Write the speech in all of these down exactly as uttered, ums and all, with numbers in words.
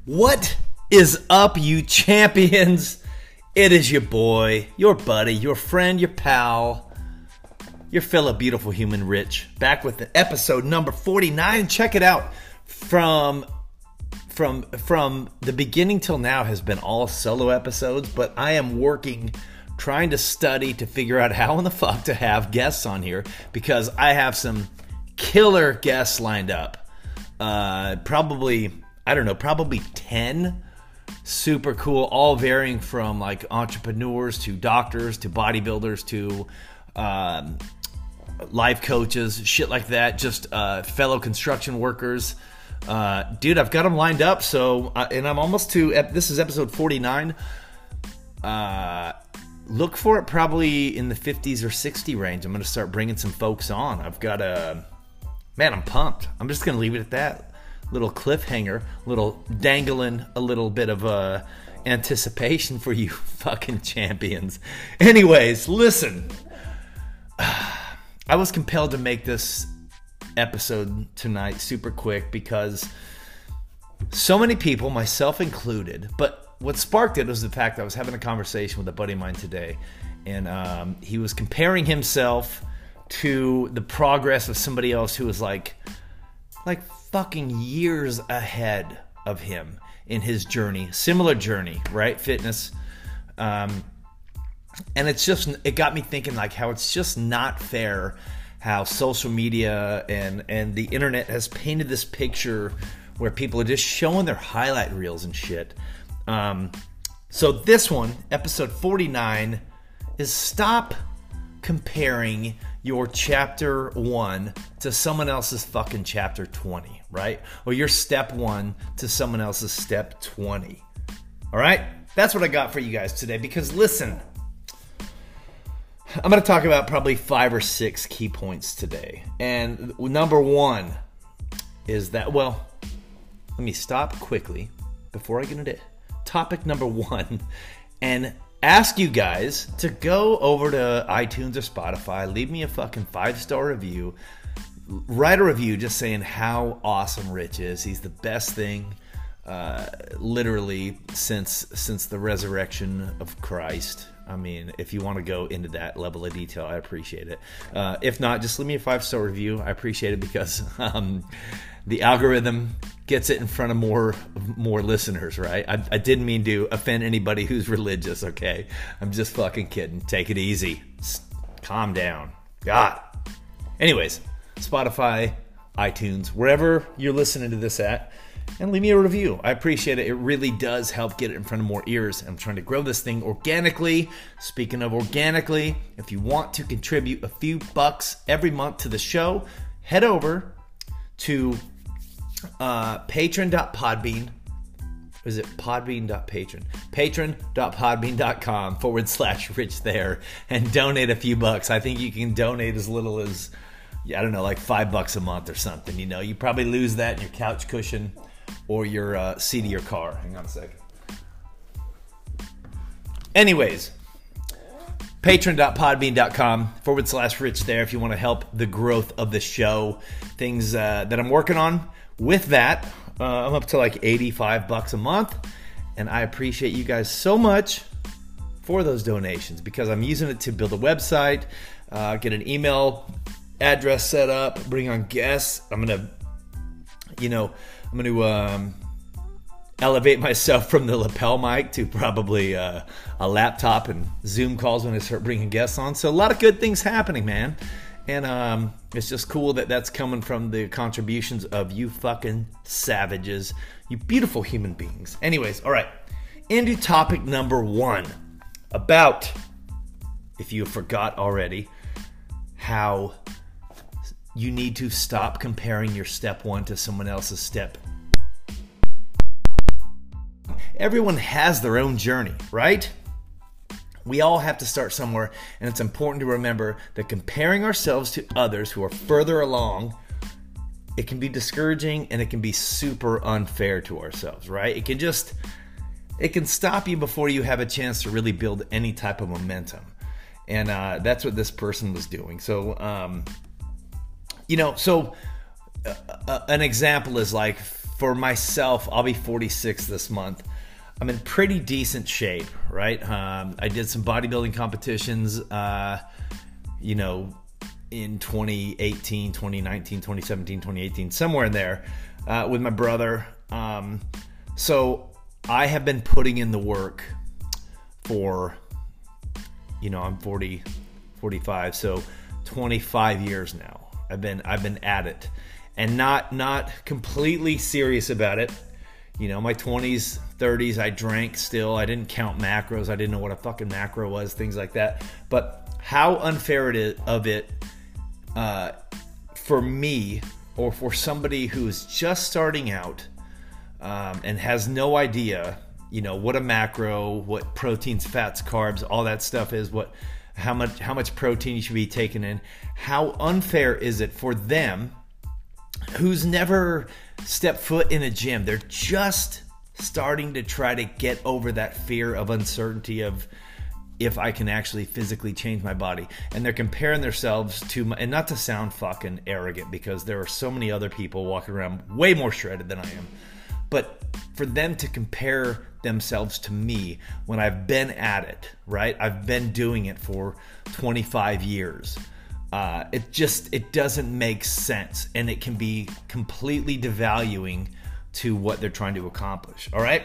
What is up, you champions? It is your boy, your buddy, your friend, your pal, your fellow beautiful human Rich, back with episode number forty-nine. Check it out. From from from the beginning till now has been all solo episodes, but I am working, trying to study to figure out how in the fuck to have guests on here, because I have some killer guests lined up. Uh, probably, I don't know, probably ten super cool, all varying from like entrepreneurs to doctors to bodybuilders to um, life coaches, shit like that, just uh, fellow construction workers. Uh, dude, I've got them lined up, so, uh, and I'm almost to, this is episode forty-nine. Uh, look for it probably in the fifties or sixty range. I'm going to start bringing some folks on. I've got a, man, I'm pumped. I'm just going to leave it at that. Little cliffhanger, little dangling a little bit of uh, anticipation for you fucking champions. Anyways, listen. I was compelled to make this episode tonight super quick because so many people, myself included, but what sparked it was the fact that I was having a conversation with a buddy of mine today, and um, he was comparing himself to the progress of somebody else who was like, like fucking years ahead of him in his journey, similar journey, right? Fitness. Um, and it's just, it got me thinking like how it's just not fair how social media and, and the internet has painted this picture where people are just showing their highlight reels and shit. Um, so this one, episode forty-nine, is stop comparing your chapter one to someone else's fucking chapter twenty, right? Or your step one to someone else's step twenty. All right? That's what I got for you guys today, because listen, I'm going to talk about probably five or six key points today. And number one is that, well, let me stop quickly before I get into topic number one and ask you guys to go over to iTunes or Spotify, leave me a fucking five-star review, write a review just saying how awesome Rich is. He's the best thing uh, literally since since the resurrection of Christ. I mean, if you want to go into that level of detail, I appreciate it. Uh, if not, just leave me a five-star review. I appreciate it because um, the algorithm gets it in front of more more listeners, right? I, I didn't mean to offend anybody who's religious, okay? I'm just fucking kidding. Take it easy. Calm down. God. Anyways, Spotify, iTunes, wherever you're listening to this at, and leave me a review. I appreciate it. It really does help get it in front of more ears. I'm trying to grow this thing organically. Speaking of organically, if you want to contribute a few bucks every month to the show, head over to uh, patron.podbean. Is it podbean.patron? Patron.podbean.com forward slash rich there and donate a few bucks. I think you can donate as little as, I don't know, like five bucks a month or something. You know, you probably lose that in your couch cushion or your uh, seat of your car. Hang on a second. Anyways, patron.podbean.com forward slash rich there if you want to help the growth of the show. Things uh, that I'm working on with that. Uh, I'm up to like eighty-five bucks a month, and I appreciate you guys so much for those donations because I'm using it to build a website, uh, get an email address set up, bring on guests. I'm going to, you know, I'm going to um, elevate myself from the lapel mic to probably uh, a laptop and Zoom calls when I start bringing guests on. So a lot of good things happening, man. And um, it's just cool that that's coming from the contributions of you fucking savages, you beautiful human beings. Anyways, all right, into topic number one about, if you forgot already, how you need to stop comparing your step one to someone else's step. Everyone has their own journey, right? We all have to start somewhere, and it's important to remember that comparing ourselves to others who are further along, it can be discouraging and it can be super unfair to ourselves, right? It can just, it can stop you before you have a chance to really build any type of momentum. And uh, that's what this person was doing. So, um, you know, so uh, uh, an example is like for myself, I'll be forty-six this month. I'm in pretty decent shape, right? Um, I did some bodybuilding competitions, uh, you know, in twenty eighteen, twenty nineteen, twenty seventeen, twenty eighteen, somewhere in there uh, with my brother. Um, so I have been putting in the work for, you know, I'm forty, forty-five, so twenty-five years now. I've been I've been at it, and not not completely serious about it. You know, my twenties, thirties, I drank still. I didn't count macros. I didn't know what a fucking macro was, things like that. But how unfair it is of it uh, for me, or for somebody who's just starting out um, and has no idea, you know, what a macro, what proteins, fats, carbs, all that stuff is, what how much how much protein you should be taking in. How unfair is it for them who's never stepped foot in a gym? They're just starting to try to get over that fear of uncertainty of if I can actually physically change my body. And they're comparing themselves to my, and not to sound fucking arrogant, because there are so many other people walking around way more shredded than I am, but for them to compare themselves to me when I've been at it, right? I've been doing it for twenty-five years. Uh, it just, it doesn't make sense, and it can be completely devaluing to what they're trying to accomplish. All right.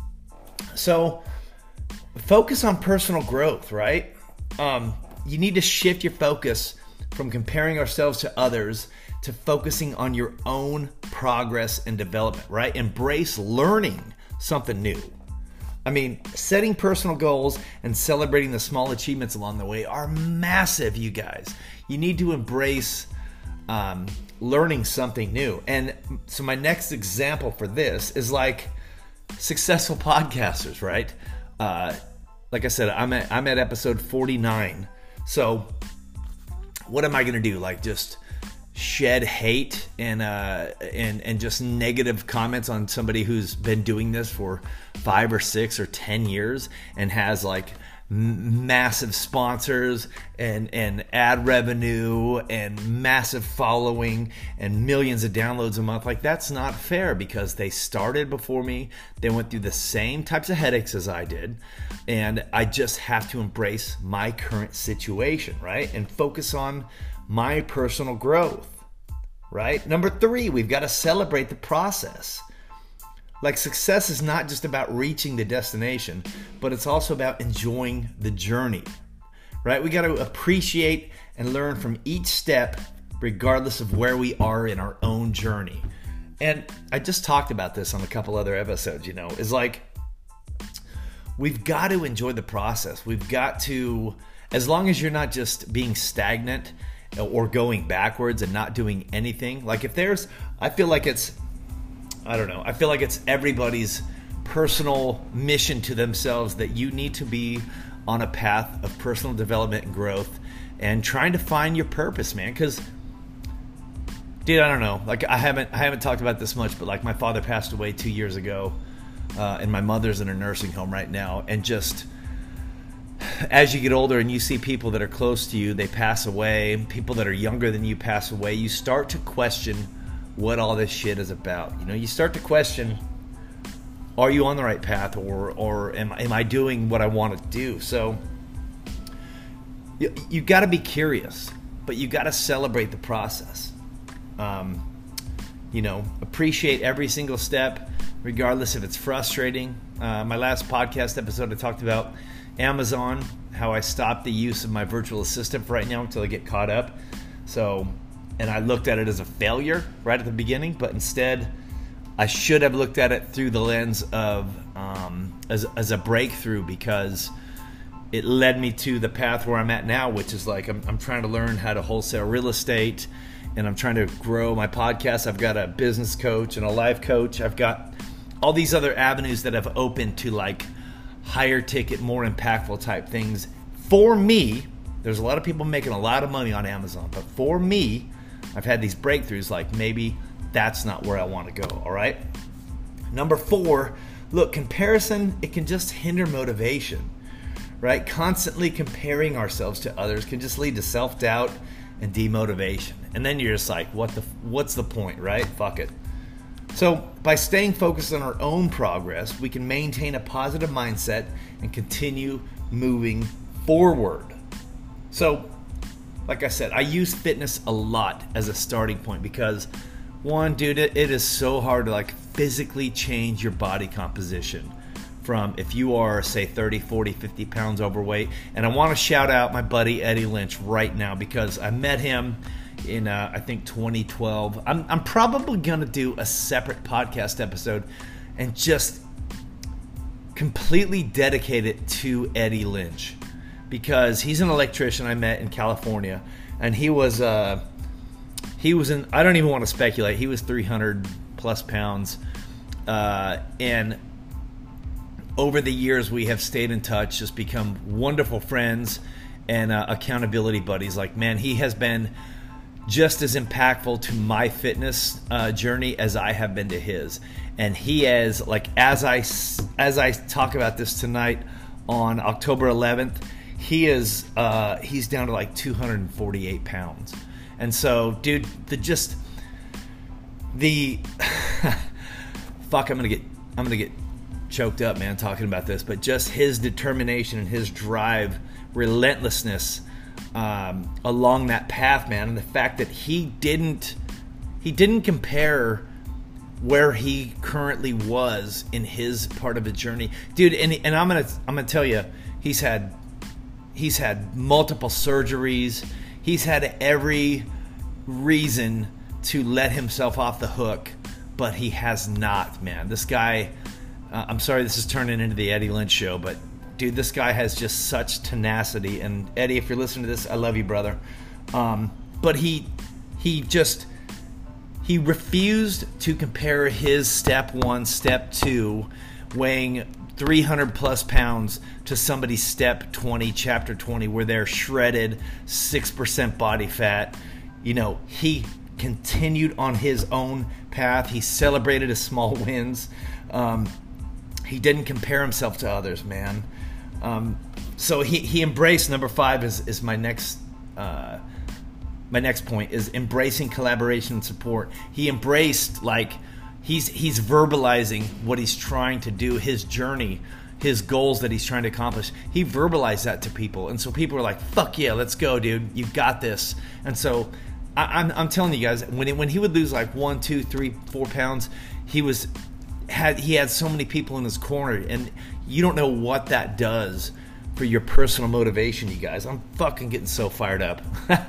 So focus on personal growth, right? Um, you need to shift your focus from comparing ourselves to others to focusing on your own progress and development, right? Embrace learning something new. I mean, setting personal goals and celebrating the small achievements along the way are massive, you guys. You need to embrace um, learning something new. And so my next example for this is like successful podcasters, right? Uh, like I said, I'm at, I'm at episode forty-nine. So what am I going to do? Like just shed hate and uh, and and just negative comments on somebody who's been doing this for five or six or ten years and has like m- massive sponsors and and ad revenue and massive following and millions of downloads a month? Like, that's not fair, because they started before me. They went through the same types of headaches as I did, and I just have to embrace my current situation, right? And focus on my personal growth, right? Number three, we've got to celebrate the process. Like, success is not just about reaching the destination, but it's also about enjoying the journey, right? We got to appreciate and learn from each step, regardless of where we are in our own journey. And I just talked about this on a couple other episodes, you know, is like, we've got to enjoy the process. We've got to, as long as you're not just being stagnant or going backwards and not doing anything. Like, if there's, I feel like it's, I don't know, I feel like it's everybody's personal mission to themselves that you need to be on a path of personal development and growth and trying to find your purpose, man. Because, dude, I don't know, like I haven't I haven't talked about this much, but like my father passed away two years ago, uh, and my mother's in a nursing home right now. And just as you get older and you see people that are close to you, they pass away, people that are younger than you pass away, you start to question what all this shit is about. You know, you start to question, are you on the right path, or or am, am I doing what I want to do? So you, you got to be curious, but you got to celebrate the process. Um, you know, appreciate every single step, regardless if it's frustrating. Uh, my last podcast episode, I talked about Amazon, how I stopped the use of my virtual assistant for right now until I get caught up. So, and I looked at it as a failure right at the beginning, but instead I should have looked at it through the lens of um, as, as a breakthrough, because it led me to the path where I'm at now, which is like I'm, I'm trying to learn how to wholesale real estate, and I'm trying to grow my podcast. I've got a business coach and a life coach. I've got all these other avenues that have opened to like higher ticket, more impactful type things. For me, there's a lot of people making a lot of money on Amazon, but for me, I've had these breakthroughs like maybe that's not where I want to go, all right? Number four, look, comparison, it can just hinder motivation, right? Constantly comparing ourselves to others can just lead to self-doubt and demotivation. And then you're just like, what the, what's the point, right? Fuck it. So by staying focused on our own progress, we can maintain a positive mindset and continue moving forward. So, like I said, I use fitness a lot as a starting point because, one, dude, it, it is so hard to like physically change your body composition from if you are, say, thirty, forty, fifty pounds overweight. And I want to shout out my buddy Eddie Lynch right now because I met him in uh, I think twenty twelve. I'm, I'm probably going to do a separate podcast episode and just completely dedicate it to Eddie Lynch because he's an electrician I met in California, and he was uh, he was in, I don't even want to speculate, he was three hundred plus pounds, uh, and over the years we have stayed in touch, just become wonderful friends and uh, accountability buddies. Like, man, he has been just as impactful to my fitness uh, journey as I have been to his. And he is, like, as I, as I talk about this tonight on October eleventh, he is, uh, he's down to like two hundred forty-eight pounds. And so, dude, the just, the, fuck, I'm going to get, I'm going to get choked up, man, talking about this, but just his determination and his drive, relentlessness, Um, along that path, man, and the fact that he didn't he didn't compare where he currently was in his part of the journey, dude. And and I'm gonna I'm gonna tell you, he's had he's had multiple surgeries. He's had every reason to let himself off the hook, but he has not, man. This guy, uh, I'm sorry, this is turning into the Eddie Lynch show, but dude, this guy has just such tenacity. And Eddie, if you're listening to this, I love you, brother. Um, but he he just he refused to compare his step one, step two, weighing three hundred plus pounds to somebody's step twenty, chapter twenty, where they're shredded, six percent body fat. You know, he continued on his own path. He celebrated his small wins. Um, he didn't compare himself to others, man. Um, so he, he embraced, number five is, is my next uh, my next point, is embracing collaboration and support. He embraced, like, he's he's verbalizing what he's trying to do, his journey, his goals that he's trying to accomplish. He verbalized that to people, and so people are like, fuck yeah, let's go, dude, you got this. And so I, I'm, I'm telling you guys, when it, when he would lose like one, two, three, four pounds, he was had he had so many people in his corner, and you don't know what that does for your personal motivation, you guys. I'm fucking getting so fired up.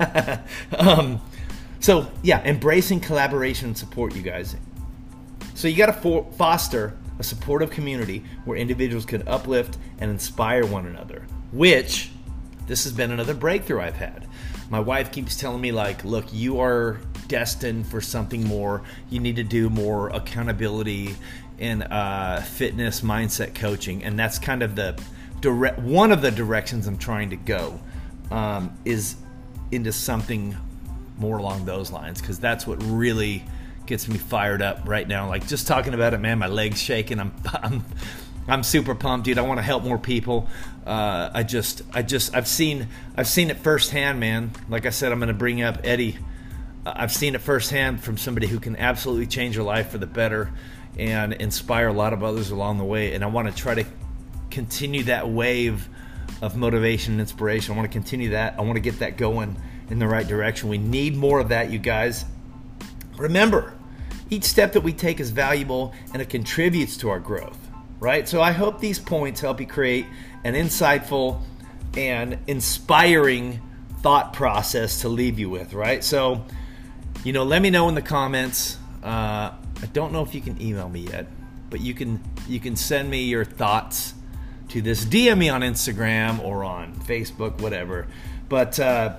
um, so yeah, embracing collaboration and support, you guys. So you got to for- foster a supportive community where individuals can uplift and inspire one another, which this has been another breakthrough I've had. My wife keeps telling me, like, look, you are destined for something more. You need to do more accountability in uh, fitness mindset coaching, and that's kind of the direct one of the directions I'm trying to go, um, is into something more along those lines, because that's what really gets me fired up right now. Like, just talking about it, man, my legs shaking. I'm I'm I'm super pumped, dude. I want to help more people. Uh, I just I just I've seen I've seen it firsthand, man. Like I said, I'm going to bring up Eddie. I've seen it firsthand from somebody who can absolutely change your life for the better and inspire a lot of others along the way. And I want to try to continue that wave of motivation and inspiration. I want to continue that. I want to get that going in the right direction. We need more of that, you guys. Remember, each step that we take is valuable and it contributes to our growth, right? So I hope these points help you create an insightful and inspiring thought process to leave you with, right? So, you know, let me know in the comments. Uh, I don't know if you can email me yet, but you can you can send me your thoughts to this. D M me on Instagram or on Facebook, whatever. But uh,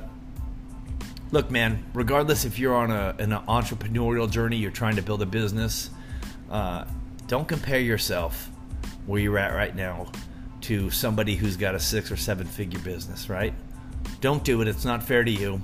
look, man, regardless if you're on a, an entrepreneurial journey, you're trying to build a business, uh, don't compare yourself where you're at right now to somebody who's got a six or seven figure business, right? Don't do it. It's not fair to you.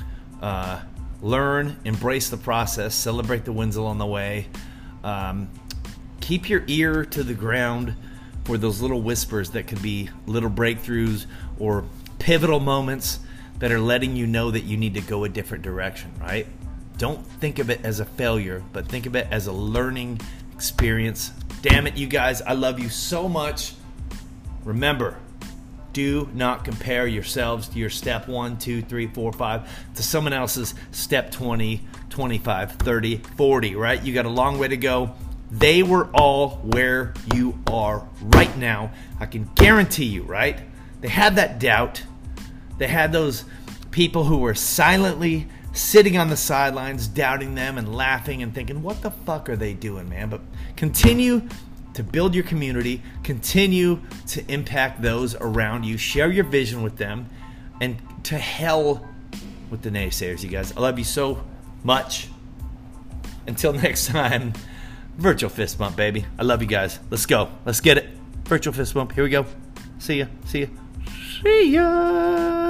Uh, learn, embrace the process, celebrate the wins along the way. Um, keep your ear to the ground for those little whispers that could be little breakthroughs or pivotal moments that are letting you know that you need to go a different direction, right? Don't think of it as a failure, but think of it as a learning experience. Damn it, you guys, I love you so much. Remember, do not compare yourselves to your step one, two, three, four, five to someone else's step twenty, twenty-five, thirty, forty, right? You got a long way to go. They were all where you are right now. I can guarantee you, right? They had that doubt. They had those people who were silently sitting on the sidelines, doubting them and laughing and thinking, what the fuck are they doing, man? But continue to build your community, continue to impact those around you, share your vision with them, and to hell with the naysayers, you guys. I love you so much. Until next time, virtual fist bump, baby. I love you guys. Let's go. Let's get it. Virtual fist bump. Here we go. See ya. See ya. See ya.